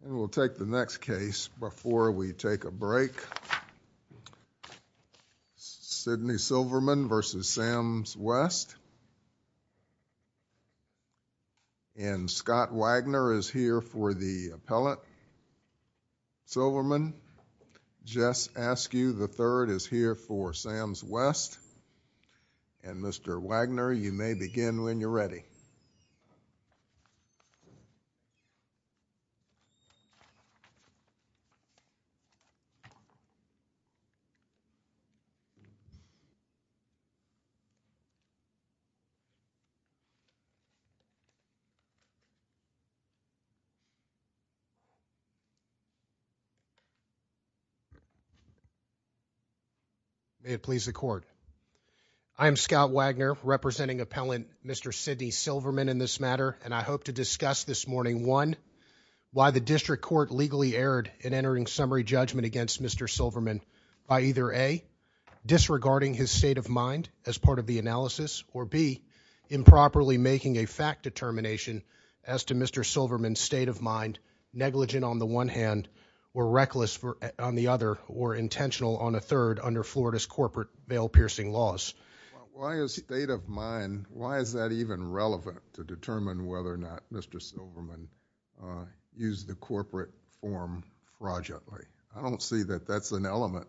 And we'll take the next case before we take a break. Sidney Silverman versus Sams West. And Scott Wagner is here for the appellant. Silverman. Jess Askew III is here for Sams West. And Mr. Wagner, you may begin when you're ready. May it please the court. I am Scott Wagner, representing appellant Mr. Sidney Silverman in this matter, and I hope to discuss this morning, one, why the district court legally erred in entering summary judgment against Mr. Silverman by either A, disregarding his state of mind as part of the analysis, or B, improperly making a fact determination as to Mr. Silverman's state of mind, negligent on the one hand, or reckless on the other, or intentional on a third under Florida's corporate veil-piercing laws. Why is state of mind, why is that even relevant to determine whether or not Mr. Silverman used the corporate form fraudulently? I don't see that that's an element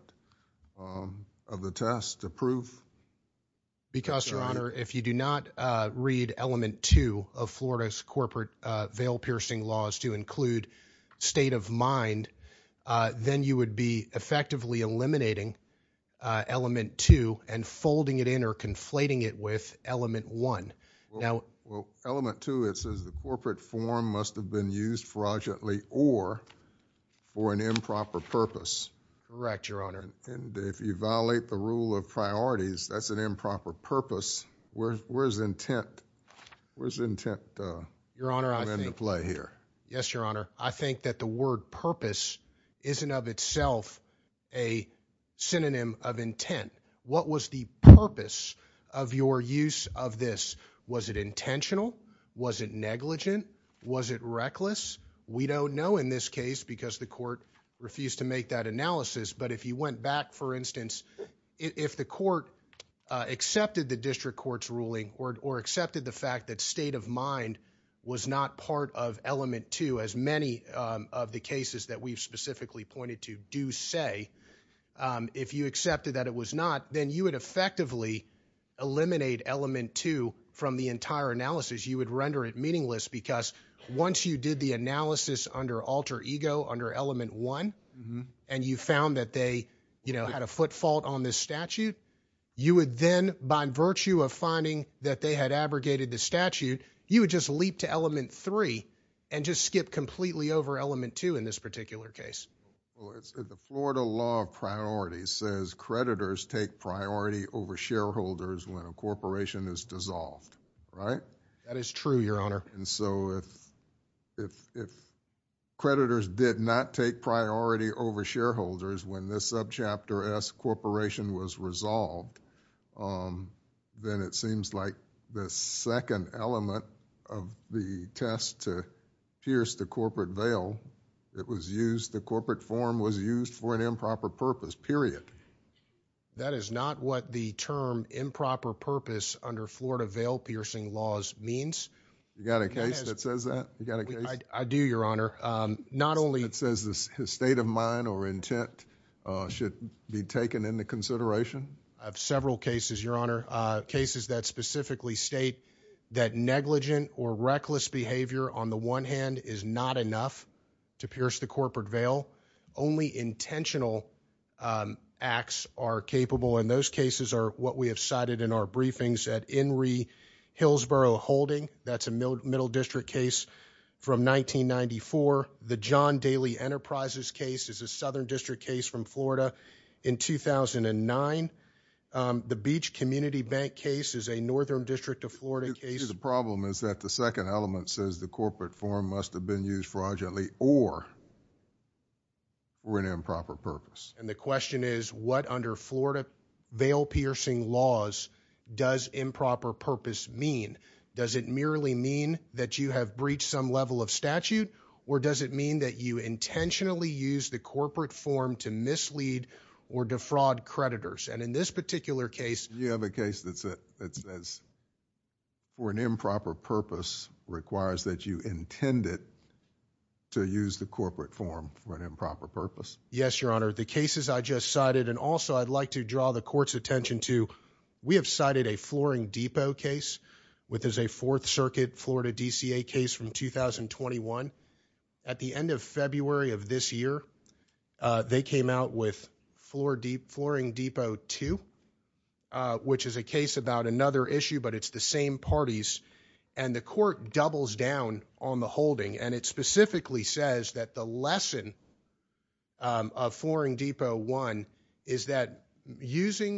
of the test to prove. Because, Your Honor, if you do not read element 2 of Florida's corporate veil-piercing laws to include state of mind, then you would be effectively eliminating element 2 and folding it in or conflating it with element 1. Well, element 2, it says the corporate form must have been used fraudulently or for an improper purpose. Correct, Your Honor. And if you violate the rule of priorities, that's an improper purpose. Where's intent? Where's intent Your Honor, I come into play here? Yes, Your Honor. I think that the word purpose isn't of itself a synonym of intent. What was the purpose of your use of this? Was it intentional? Was it negligent? Was it reckless? We don't know in this case because the court refused to make that analysis. But if you went back, for instance, if the court accepted the district court's ruling or accepted the fact that state of mind was not part of element 2, as many of the cases that we've specifically pointed to do say, if you accepted that it was not, then you would effectively eliminate element 2 from the entire analysis. You would render it meaningless because once you did the analysis under alter ego, under element 1, and you found that they, had a foot fault on this statute, you would then, by virtue of finding that they had abrogated the statute, you would just leap to element 3 and just skip completely over element 2 in this particular case. Well, the Florida law of priorities says creditors take priority over shareholders when a corporation is dissolved, right? That is true, Your Honor. And so if creditors did not take priority over shareholders when this subchapter S corporation was resolved, then it seems like the second element of the test to pierce the corporate veil, the corporate form was used for an improper purpose, period. That is not what the term improper purpose under Florida veil-piercing laws means. You got a case that says that? You got a case? I do, Your Honor. Not only... It says his state of mind or intent should be taken into consideration? I have several cases, Your Honor, cases that specifically state that negligent or reckless behavior on the one hand is not enough to pierce the corporate veil. Only intentional acts are capable, and those cases are what we have cited in our briefings at Inree Hillsborough Holding. That's a Middle District case from 1994. The John Daly Enterprises case is a Southern District case from Florida in 2009. The Beach Community Bank case is a Northern District of Florida case. See, the problem is that the second element says the corporate form must have been used fraudulently or for an improper purpose. And the question is, what under Florida veil-piercing laws does improper purpose mean? Does it merely mean that you have breached some level of statute, or does it mean that you intentionally use the corporate form to mislead or defraud creditors? And in this particular case... You have a case that says for an improper purpose requires that you intend it to use the corporate form for an improper purpose. Yes, Your Honor. The cases I just cited, and also I'd like to draw the court's attention to, we have cited a Flooring Depot case, which is a Fourth Circuit Florida DCA case from 2021. At the end of February of this year, they came out with Flooring Depot 2, which is a case about another issue, but it's the same parties. And the court doubles down on the holding, and it specifically says that the lesson of Flooring Depot 1 is that using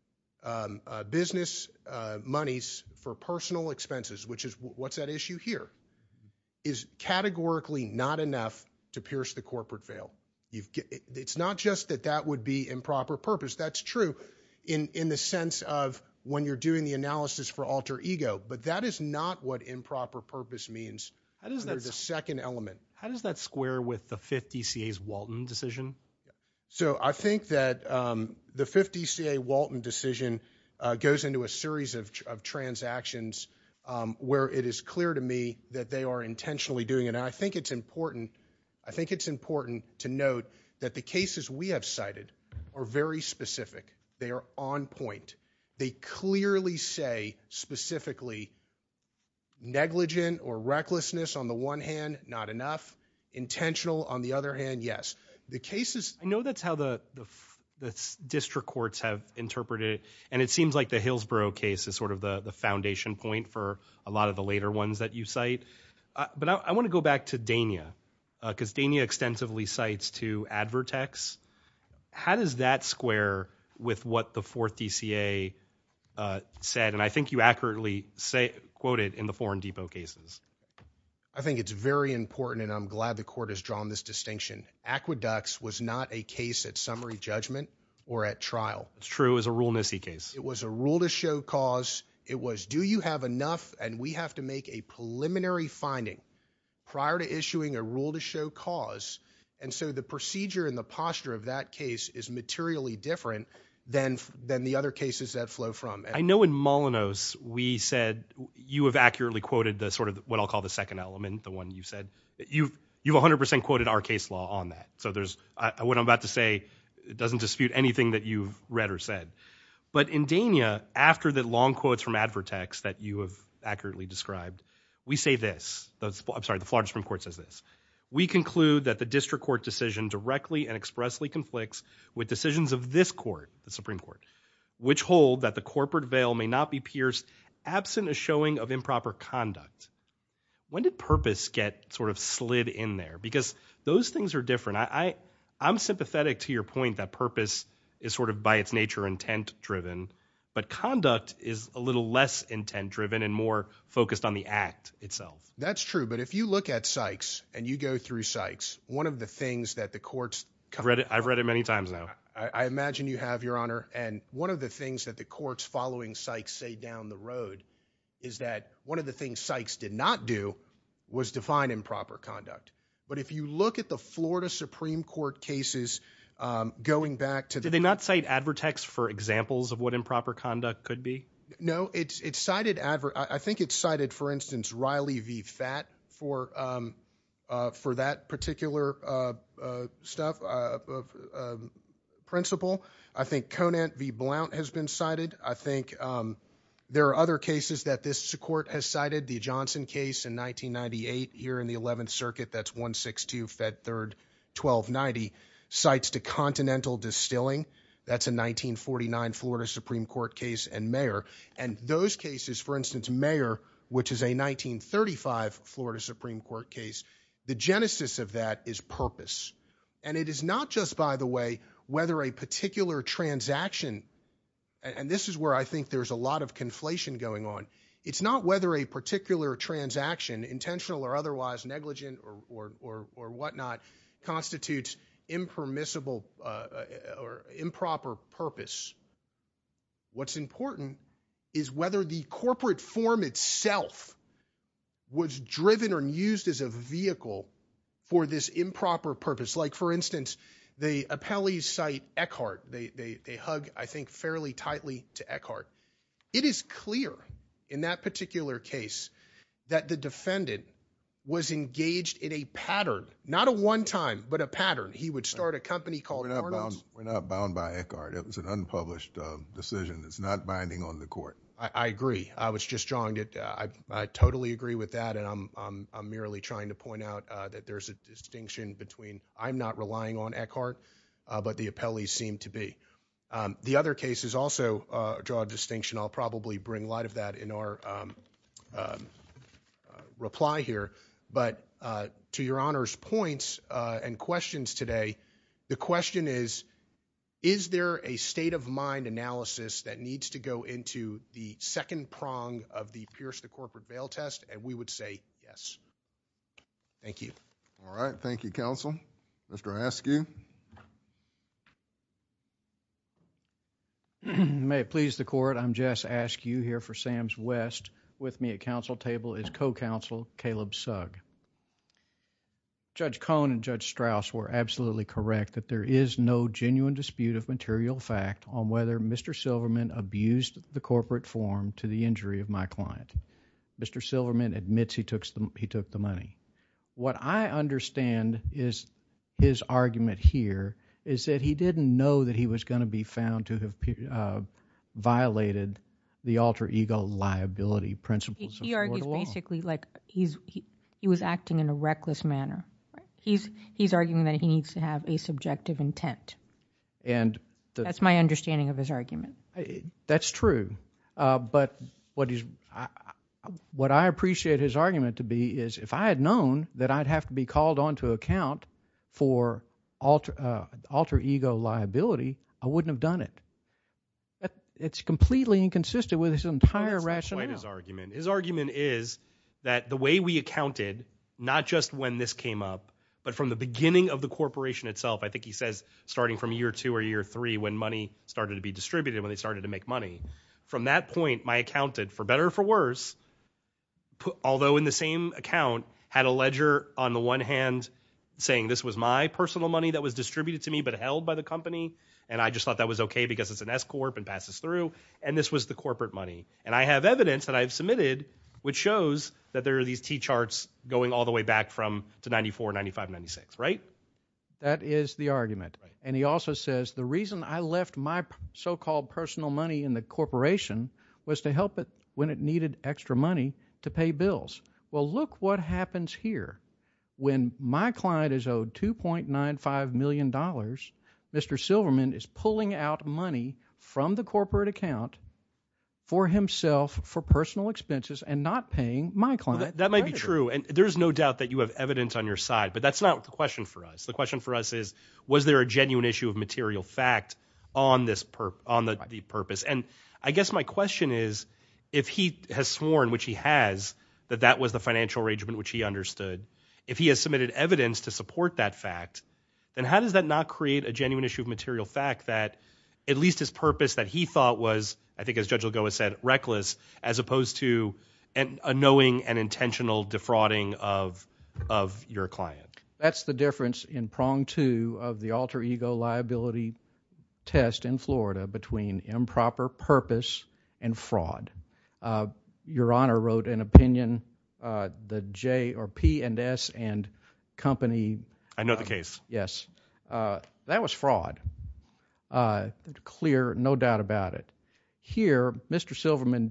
business monies for personal expenses, which is what's at issue here, is categorically not enough to pierce the corporate veil. It's not just that would be improper purpose. That's true in the sense of when you're doing the analysis for alter ego, but that is not what improper purpose means under the second element. How does that square with the Fifth DCA's Walton decision? So I think that the Fifth DCA Walton decision goes into a series of transactions where it is clear to me that they are intentionally doing it. And I think it's important to note that the cases we have cited are very specific. They are on point. They clearly say specifically negligent or recklessness on the one hand, not enough. Intentional on the other hand, yes. The cases... I know that's how the district courts have interpreted it, and it seems like the Hillsborough case is sort of the foundation point for a lot of the later ones that you cite. But I want to go back to Dania, because Dania extensively cites to Advertex. How does that square with what the Fourth DCA said? And I think you accurately quoted in the Flooring Depot cases. I think it's very important, and I'm glad the court has drawn this distinction. Aqueducts was not a case at summary judgment or at trial. It's true. It was a Rule Nisi case. It was a rule to show cause. It was, do you have enough? And we have to make a preliminary finding prior to issuing a rule to show cause. And so the procedure and the posture of that case is materially different than the other cases that flow from. I know in Molinos we said, you have accurately quoted the sort of what I'll call the second element, the one you said. You've 100% quoted our case law on that. So there's what I'm about to say, it doesn't dispute anything that you've read or said. But in Dania, after the long quotes from Advertex that you have accurately described, we say this. The Florida Supreme Court says this. We conclude that the district court decision directly and expressly conflicts with decisions of this court, the Supreme Court, which hold that the corporate veil may not be pierced absent a showing of improper conduct. When did purpose get sort of slid in there? Because those things are different. I'm sympathetic to your point that purpose is sort of by its nature intent-driven, but conduct is a little less intent-driven and more focused on the act itself. That's true, but if you look at Sykes and you go through Sykes, one of the things that the courts... I've read it many times now. I imagine you have, Your Honor, and one of the things that the courts following Sykes say down the road is that one of the things Sykes did not do was define improper conduct. But if you look at the Florida Supreme Court cases going back to... Did they not cite Advertex for examples of what improper conduct could be? No, it's cited... I think it's cited, for instance, Riley v. Fatt for that particular principle. I think Conant v. Blount has been cited. I think there are other cases that this court has cited. The Johnson case in 1998 here in the 11th Circuit, that's 162 Fed 3rd 1290, cites to Continental Distilling. That's a 1949 Florida Supreme Court case, and Mayer. And those cases, for instance, Mayer, which is a 1935 Florida Supreme Court case, the genesis of that is purpose. And it is not just, by the way, whether a particular transaction, and this is where I think there's a lot of conflation going on, it's not whether a particular transaction, intentional or otherwise negligent or whatnot, constitutes impermissible or improper purpose. What's important is whether the corporate form itself was driven or used as a vehicle for this improper purpose. Like, for instance, the appellees cite Eckhart. They hug, I think, fairly tightly to Eckhart. It is clear in that particular case that the defendant was engaged in a pattern, not a one-time, but a pattern. He would start a company called Arnold's. We're not bound by Eckhart. It was an unpublished decision. It's not binding on the court. I agree. I was just drawing it. I totally agree with that, and I'm merely trying to point out that there's a distinction between I'm not relying on Eckhart, but the appellees seem to be. The other cases also draw a distinction. I'll probably bring light of that in our reply here. But to Your Honor's points and questions today, the question is there a state of mind analysis that needs to go into the second prong of the Pierce the Corporate Veil test? And we would say yes. Thank you. All right. Thank you, counsel. Mr. Askew. May it please the court, I'm Jess Askew here for Sam's West. With me at counsel table is co-counsel Caleb Sugg. Judge Cohn and Judge Strauss were absolutely correct that there is no genuine dispute of material fact on whether Mr. Silverman abused the corporate form to the injury of my client. Mr. Silverman admits he took the money. What I understand is his argument here is that he didn't know that he was going to be found to have violated the alter ego liability principles of Florida law. He argues basically like he was acting in a reckless manner. He's arguing that he needs to have a subjective intent. And that's my understanding of his argument. That's true. But what I appreciate his argument to be is if I had known that I'd have to be called on to account for alter ego liability, I wouldn't have done it. It's completely inconsistent with his entire rationale. That's not quite his argument. His argument is that the way we accounted, not just when this came up, but from the beginning of the corporation itself, I think he says starting from year 2 or year 3 when money started to be distributed, when they started to make money. From that point, my accountant, for better or for worse, although in the same account, had a ledger on the one hand saying this was my personal money that was distributed to me but held by the company, and I just thought that was okay because it's an S-corp and passes through, and this was the corporate money. And I have evidence that I've submitted which shows that there are these T-charts going all the way back to 94, 95, 96, right? That is the argument. Right. And he also says the reason I left my so-called personal money in the corporation was to help it when it needed extra money to pay bills. Well, look what happens here. When my client is owed $2.95 million, Mr. Silverman is pulling out money from the corporate account for himself for personal expenses and not paying my client. Well, that might be true, and there's no doubt that you have evidence on your side, but that's not the question for us. The question for us is, was there a genuine issue of material fact on the purpose? And I guess my question is, if he has sworn, which he has, that was the financial arrangement which he understood, if he has submitted evidence to support that fact, then how does that not create a genuine issue of material fact that at least his purpose that he thought was, I think as Judge Lagoa said, reckless, as opposed to a knowing and intentional defrauding of your client? That's the difference in prong 2 of the alter ego liability test in Florida between improper purpose and fraud. Your Honor wrote an opinion, the J or P and S and company. I know the case. Yes. That was fraud. Clear, no doubt about it. Here, Mr. Silverman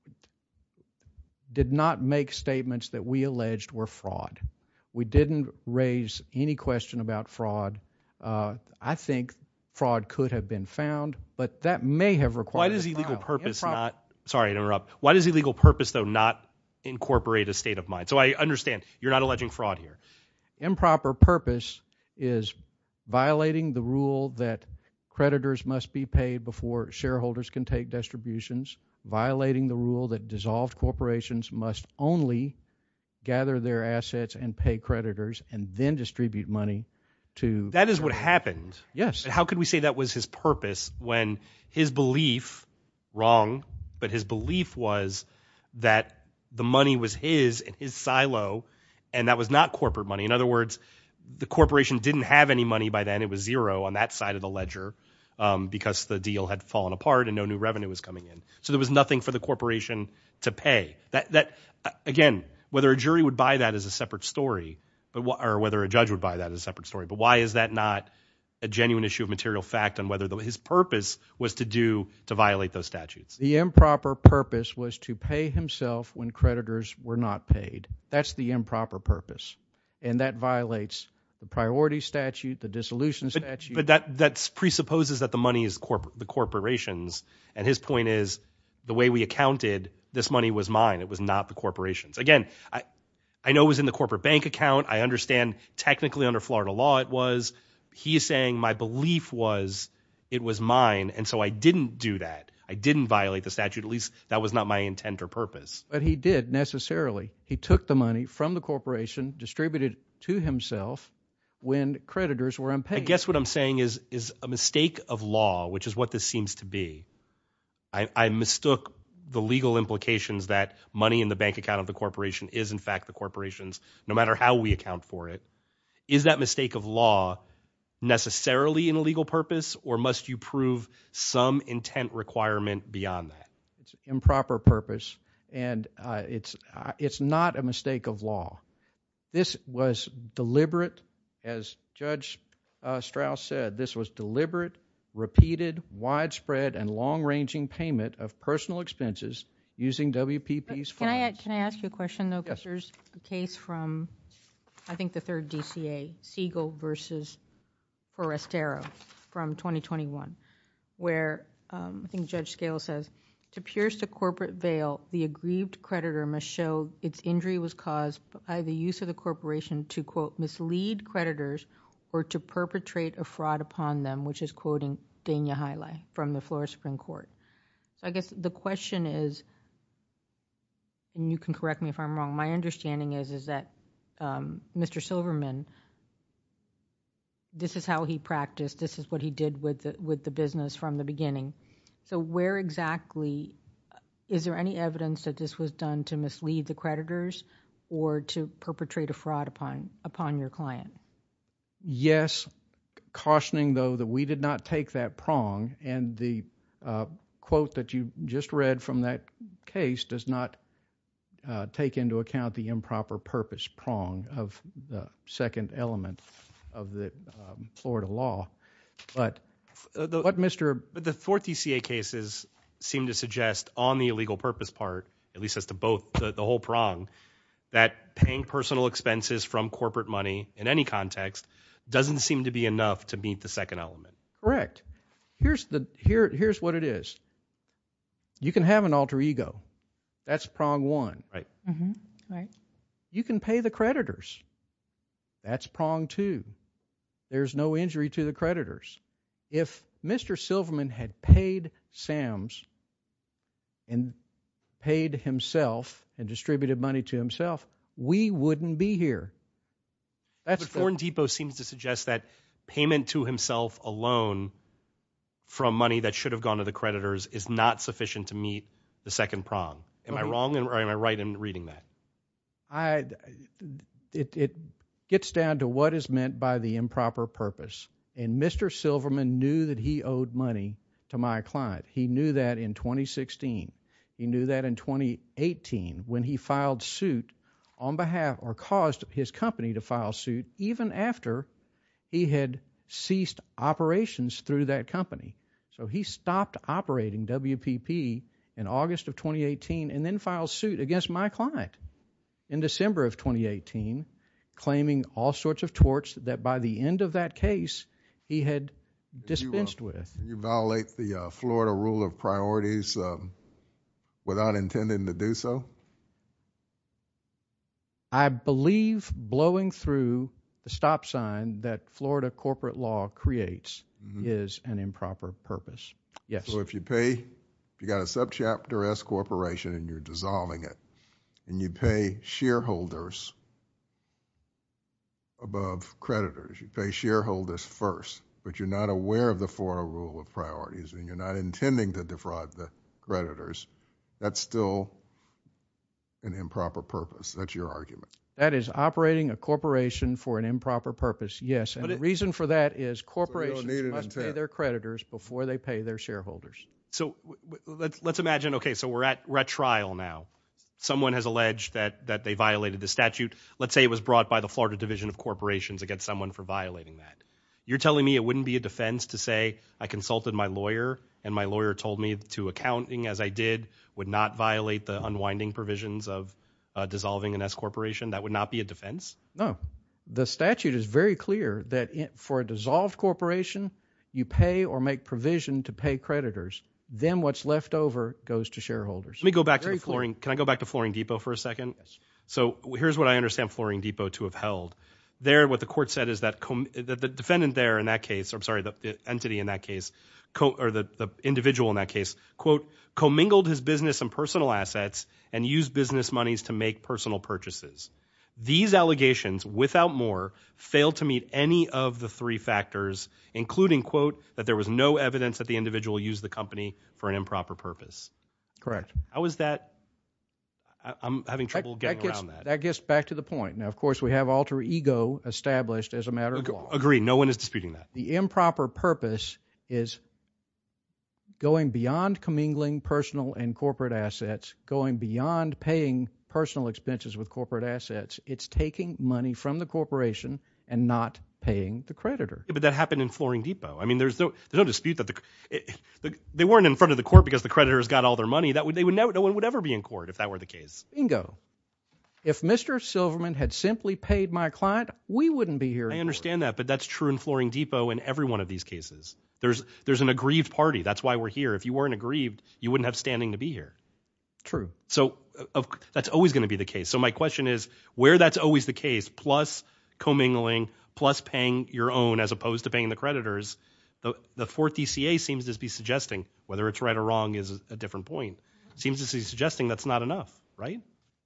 did not make statements that we alleged were fraud. We didn't raise any question about fraud. I think fraud could have been found, but that may have required Why does illegal purpose not, sorry to interrupt, why does illegal purpose, though, not incorporate a state of mind? So I understand you're not alleging fraud here. Improper purpose is violating the rule that creditors must be paid before shareholders can take distributions, violating the rule that dissolved corporations must only gather their assets and pay creditors and then distribute money to... That is what happened. Yes. But how could we say that was his purpose when his belief, wrong, but his belief was that the money was his in his silo and that was not corporate money? In other words, the corporation didn't have any money by then. It was zero on that side of the ledger because the deal had fallen apart and no new revenue was coming in. So there was nothing for the corporation to pay. That again, whether a jury would buy that is a separate story, or whether a judge would buy that as a separate story. But why is that not a genuine issue of material fact on whether his purpose was to violate those statutes? The improper purpose was to pay himself when creditors were not paid. That's the improper purpose. And that violates the priority statute, the dissolution statute. But that presupposes that the money is the corporation's. And his point is, the way we accounted, this money was mine. It was not the corporation's. Again, I know it was in the corporate bank account. I understand technically under Florida law it was. He is saying my belief was it was mine, and so I didn't do that. I didn't violate the statute. At least that was not my intent or purpose. But he did necessarily. He took the money from the corporation, distributed it to himself when creditors were unpaid. I guess what I'm saying is a mistake of law, which is what this seems to be. I mistook the legal implications that money in the bank account of the corporation is in fact the corporation's, no matter how we account for it. Is that mistake of law necessarily an illegal purpose, or must you prove some intent requirement beyond that? It's improper purpose, and it's not a mistake of law. This was deliberate, as Judge Strauss said, this was deliberate, repeated, widespread, and long-ranging payment of personal expenses using WPP's funds. Can I ask you a question, though? Yes. Because there's a case from, I think, the third DCA, Siegel versus Forestero from 2021, where I think Judge Scale says, to pierce the corporate veil, the aggrieved creditor must show its injury was caused by the use of the corporation to, quote, mislead creditors or to perpetrate a fraud upon them, which is quoting Dania Haile from the Florida Supreme Court. So I guess the question is, and you can correct me if I'm wrong, my understanding is that Mr. Silverman, this is how he practiced, this is what he did with the business from the beginning. So where exactly, is there any evidence that this was done to mislead the creditors or to perpetrate a fraud upon your client? Yes, cautioning, though, that we did not take that prong, and the quote that you just read from that case does not take into account the improper purpose prong of the second element of the Florida law. But what Mr. But the fourth DCA cases seem to suggest on the illegal purpose part, at least as to both the whole prong, that paying personal expenses from corporate money in any context doesn't seem to be enough to meet the second element. Correct. Here's what it is. You can have an alter ego. That's prong one. Right. Mm-hmm. Right. You can pay the creditors. That's prong two. There's no injury to the creditors. If Mr. Silverman had paid Sam's and paid himself and distributed money to himself, we wouldn't be here. But Foreign Depot seems to suggest that payment to himself alone from money that should have gone to the creditors is not sufficient to meet the second prong. Am I wrong, or am I right in reading that? It gets down to what is meant by the improper purpose. And Mr. Silverman knew that he owed money to my client. He knew that in 2016. He knew that in 2018 when he filed suit on behalf, or caused his company to file suit, even after he had ceased operations through that company. So he stopped operating WPP in August of 2018 and then filed suit against my client in December of 2018, claiming all sorts of torts that by the end of that case he had dispensed with. You violate the Florida rule of priorities without intending to do so? I believe blowing through the stop sign that Florida corporate law creates is an improper purpose. Yes. So if you got a subchapter S corporation and you're dissolving it, and you pay shareholders above creditors, you pay shareholders first, but you're not aware of the Florida rule of priorities and you're not intending to defraud the creditors, that's still an improper purpose. That's your argument. That is operating a corporation for an improper purpose, yes. And the reason for that is corporations must pay their creditors before they pay their shareholders. So let's imagine, okay, so we're at trial now. Someone has alleged that they violated the statute. Let's say it was brought by the Florida Division of Corporations against someone for violating that. You're telling me it wouldn't be a defense to say I consulted my lawyer and my lawyer told me to accounting as I did would not violate the unwinding provisions of dissolving an S corporation? That would not be a defense? No. The statute is very clear that for a dissolved corporation, you pay or make provision to pay creditors. Then what's left over goes to shareholders. Let me go back to the Flooring. Can I go back to Flooring Depot for a second? Yes. So here's what I understand Flooring Depot to have held. There, what the court said is that the defendant there in that case, I'm sorry, the entity in that case, or the individual in that case, quote, commingled his business and personal assets and used business monies to make personal purchases. These allegations, without more, fail to meet any of the three factors, including, quote, that there was no evidence that the individual used the company for an improper purpose. Correct. How is that? I'm having trouble getting around that. That gets back to the point. Now, of course, we have alter ego established as a matter of law. Agreed. No one is disputing that. The improper purpose is going beyond commingling personal and corporate assets, going beyond paying personal expenses with corporate assets. It's taking money from the corporation and not paying the creditor. Yeah, but that happened in Flooring Depot. I mean, there's no dispute that they weren't in front of the court because the creditors got all their money. No one would ever be in court if that were the case. Bingo. If Mr. Silverman had simply paid my client, we wouldn't be here. I understand that, but that's true in Flooring Depot in every one of these cases. There's an aggrieved party. That's why we're here. If you weren't aggrieved, you wouldn't have standing to be here. True. So that's always going to be the case. So my question is, where that's always the case, plus commingling, plus paying your own as opposed to paying the creditors, the fourth DCA seems to be suggesting, whether it's right or wrong is a different point, seems to be suggesting that's not enough, right?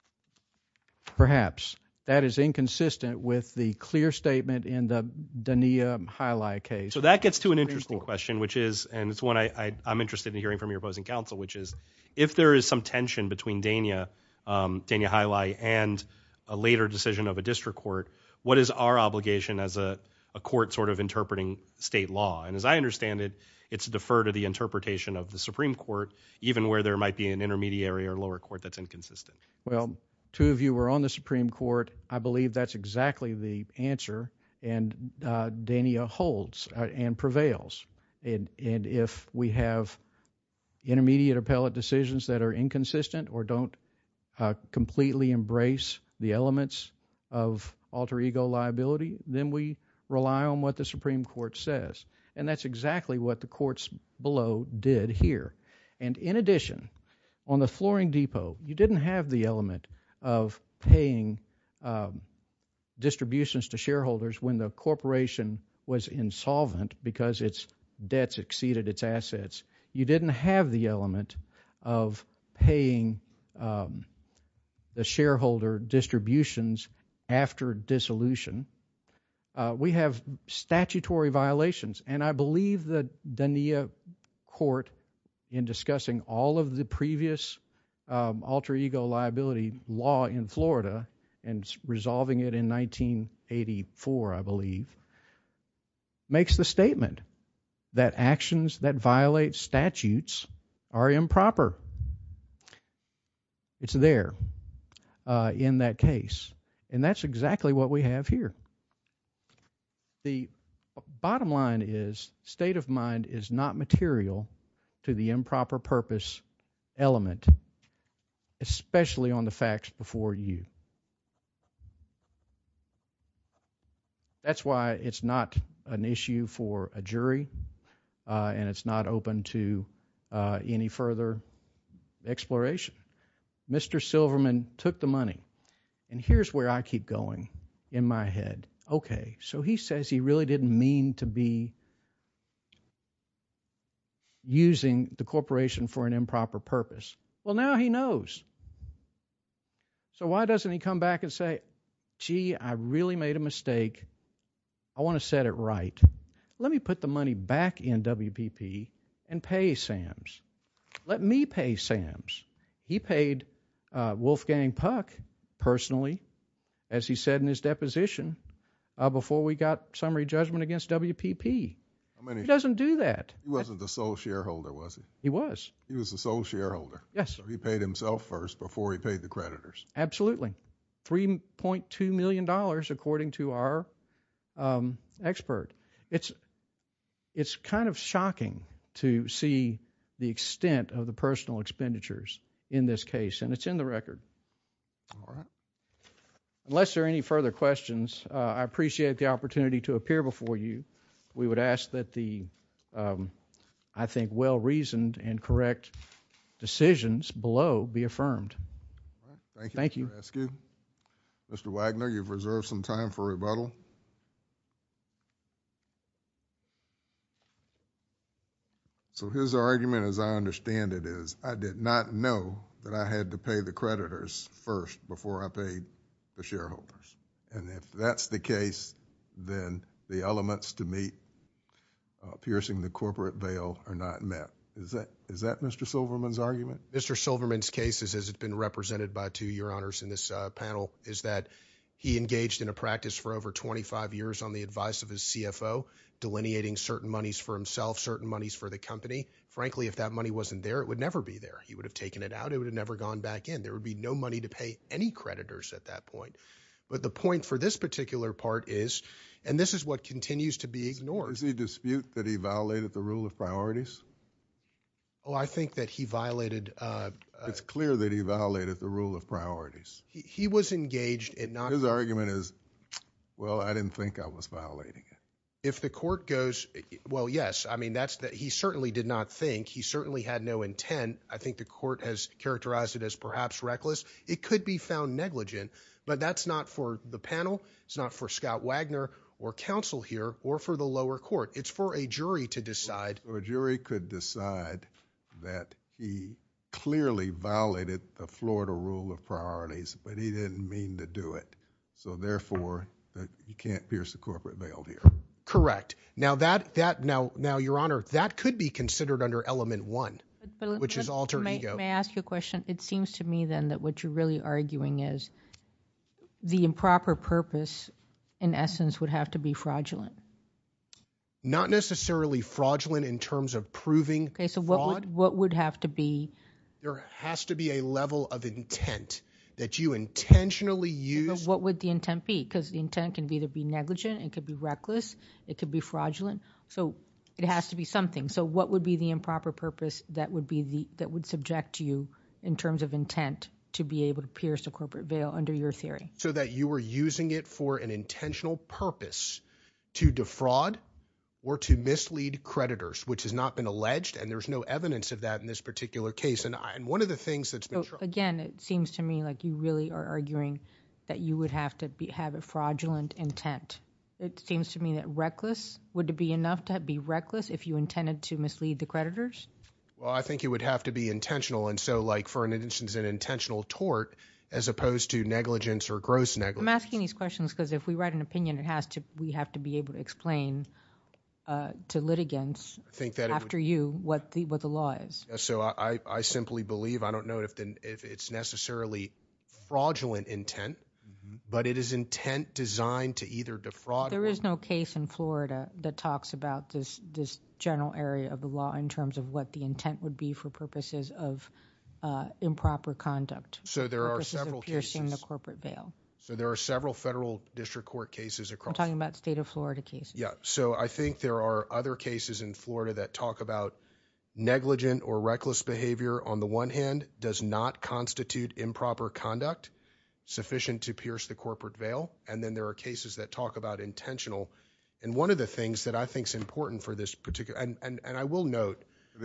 Perhaps. That is inconsistent with the clear statement in the Dania Highlight case. So that gets to an interesting question, which is, and it's one I'm interested in hearing from your opposing counsel, which is, if there is some tension between Dania Highlight and a later decision of a district court, what is our obligation as a court sort of interpreting state law? And as I understand it, it's to defer to the interpretation of the Supreme Court, even where there might be an intermediary or lower court that's inconsistent. Well, two of you were on the Supreme Court. I believe that's exactly the answer, and Dania holds and prevails. And if we have intermediate appellate decisions that are inconsistent or don't completely embrace the elements of alter ego liability, then we rely on what the Supreme Court says. And that's exactly what the courts below did here. And in addition, on the Flooring Depot, you didn't have the element of paying distributions to shareholders when the corporation was insolvent because its debts exceeded its assets. You didn't have the element of paying the shareholder distributions after dissolution. We have statutory violations, and I believe the Dania court, in discussing all of the previous alter ego liability law in Florida and resolving it in 1984, I believe, makes the statement that actions that violate statutes are improper. It's there in that case. And that's exactly what we have here. The bottom line is, state of mind is not material to the improper purpose element, especially on the facts before you. That's why it's not an issue for a jury, and it's not open to any further exploration. Mr. Silverman took the money. And here's where I keep going in my head. Okay, so he says he really didn't mean to be using the corporation for an improper purpose. Well, now he knows. So why doesn't he come back and say, gee, I really made a mistake. I want to set it right. Let me put the money back in WPP and pay Sams. Let me pay Sams. He paid Wolfgang Puck, personally, as he said in his deposition, before we got summary judgment against WPP. He doesn't do that. He wasn't the sole shareholder, was he? He was. He was the sole shareholder. Yes. So he paid himself first before he paid the creditors. Absolutely. $3.2 million, according to our expert. It's kind of shocking to see the extent of the personal expenditures in this case, and it's in the record. All right. Unless there are any further questions, I appreciate the opportunity to appear before you. We would ask that the, I think, well-reasoned and correct decisions below be affirmed. All right. Thank you. Mr. Askew. Mr. Wagner, you've reserved some time for rebuttal. So his argument, as I understand it, is I did not know that I had to pay the creditors first before I paid the shareholders. And if that's the case, then the elements to meet piercing the corporate veil are not met. Is that Mr. Silverman's argument? Mr. Silverman's case, as it's been represented by two Your Honors in this panel, is that he engaged in a practice for over 25 years on the advice of his CFO, delineating certain monies for himself, certain monies for the company. Frankly, if that money wasn't there, it would never be there. He would have taken it out. It would have never gone back in. There would be no money to pay any creditors at that point. But the point for this particular part is, and this is what continues to be ignored. Does he dispute that he violated the rule of priorities? Oh, I think that he violated... it's clear that he violated the rule of priorities. He was engaged in not... His argument is, well, I didn't think I was violating it. If the court goes, well, yes, I mean, that's that he certainly did not think. He certainly had no intent. I think the court has characterized it as perhaps reckless. It could be found negligent, but that's not for the panel. It's not for Scott Wagner or counsel here or for the lower court. It's for a jury to decide. So a jury could decide that he clearly violated the Florida rule of priorities, but he didn't mean to do it. So therefore, you can't pierce the corporate veil here. Correct. Now now, Your Honor, that could be considered under element 1, which is alter ego. May I ask you a question? It seems to me then that what you're really arguing is the improper purpose, in essence, would have to be fraudulent. Not necessarily fraudulent in terms of proving Okay, so fraud. what would have to be? There has to be a level of intent that you intentionally use. But what would the intent be? Because the intent can either be negligent, it could be reckless, it could be fraudulent. So it has to be something. So what would be the improper purpose that would subject you in terms of intent to be able to pierce the corporate veil under your theory? So that you were using it for an intentional purpose to defraud or to mislead creditors, which has not been alleged, and there's no evidence of that in this particular case. And one of the things that's been... So again, it seems to me like you really are arguing that you would have to have a fraudulent intent. It seems to me that reckless, would it be enough to be reckless if you intended to mislead the creditors? Well, I think it would have to be intentional. And so, like, for an instance, an intentional tort as opposed to negligence or gross negligence. I'm asking these questions because if we write an opinion, we have to be able to explain to litigants after you what the law is. So I simply believe, I don't know if it's necessarily fraudulent intent, but it is intent designed to either defraud. There is no case in Florida that talks about this general area of the law in terms of what the intent would be for purposes of improper conduct. So there are several piercing cases. The corporate veil. So there are several federal district court cases across. I'm talking about state of Florida cases. Yeah. So I think there are other cases in Florida that talk about negligent or reckless behavior on the one hand does not constitute improper conduct sufficient to pierce the corporate veil. And then there are cases that talk about intentional. And one of the things that I think is important for this particular, and I will note,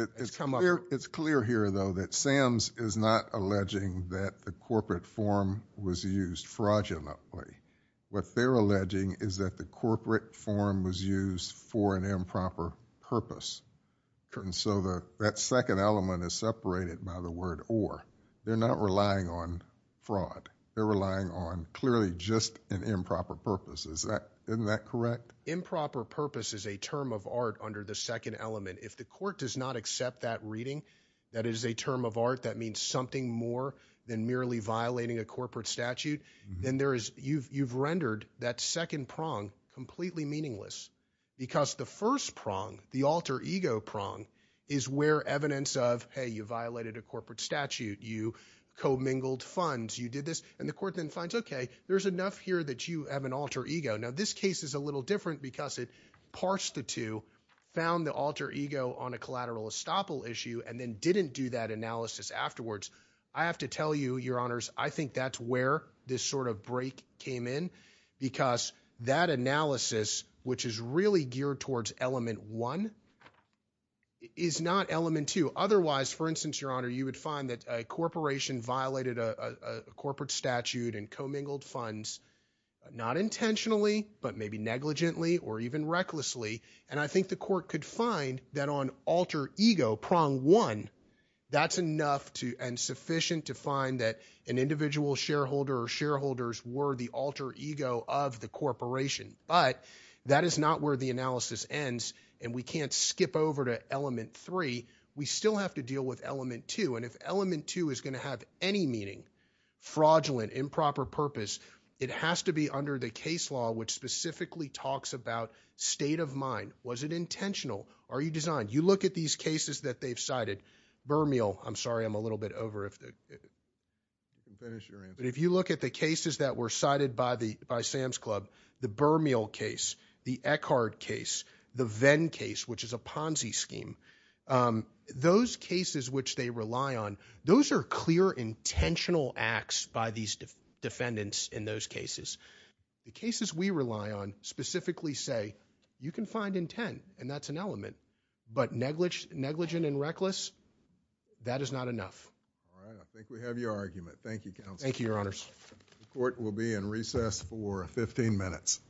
it's clear here, though, that Sams is not alleging that the corporate form was used fraudulently. What they're alleging is that the corporate form was used for an improper purpose. And so that second element is separated by the word or. They're not relying on fraud. They're relying on clearly just an improper purpose. Isn't that correct? Improper purpose is a term of art under the second element. If the court does not accept that reading, that is a term of art, that means something more than merely violating a corporate statute, then you've rendered that second prong completely meaningless. Because the first prong, the alter ego prong, is where evidence of, hey, you violated a corporate statute, you commingled funds, you did this, and the court then finds, okay, there's enough here that you have an alter ego. Now, this case is a little different because it parsed the two, found the alter ego on a collateral estoppel issue, and then didn't do that analysis afterwards. I have to tell you, Your Honors, I think that's where this sort of break came in, because that analysis, which is really geared towards element 1, is not element 2. Otherwise, for instance, Your Honor, you would find that a corporation violated a corporate statute and commingled funds, not intentionally, but maybe negligently or even recklessly. And I think the court could find that on alter ego, prong 1, that's enough to and sufficient to find that an individual shareholder or shareholders were the alter ego of the corporation. But that is not where the analysis ends, and we can't skip over to element 3. We still have to deal with element 2. And if element 2 is going to have any meaning, fraudulent, improper purpose, it has to be under the case law, which specifically talks about state of mind. Was it intentional? Are you designed? You look at these cases that they've cited. Bermeal, I'm sorry, I'm a little bit over. You can finish your answer. But if you look at the cases that were cited by Sam's Club, the Bermeal case, the Eckhart case, the Venn case, which is a Ponzi scheme, those cases which they rely on, those are clear intentional acts by these defendants in those cases. The cases we rely on specifically say you can find intent, and that's an element. But negligent and reckless, that is not enough. All right, I think we have your argument. Thank you, counsel. Thank you, Your Honors. The court will be in recess for 15 minutes.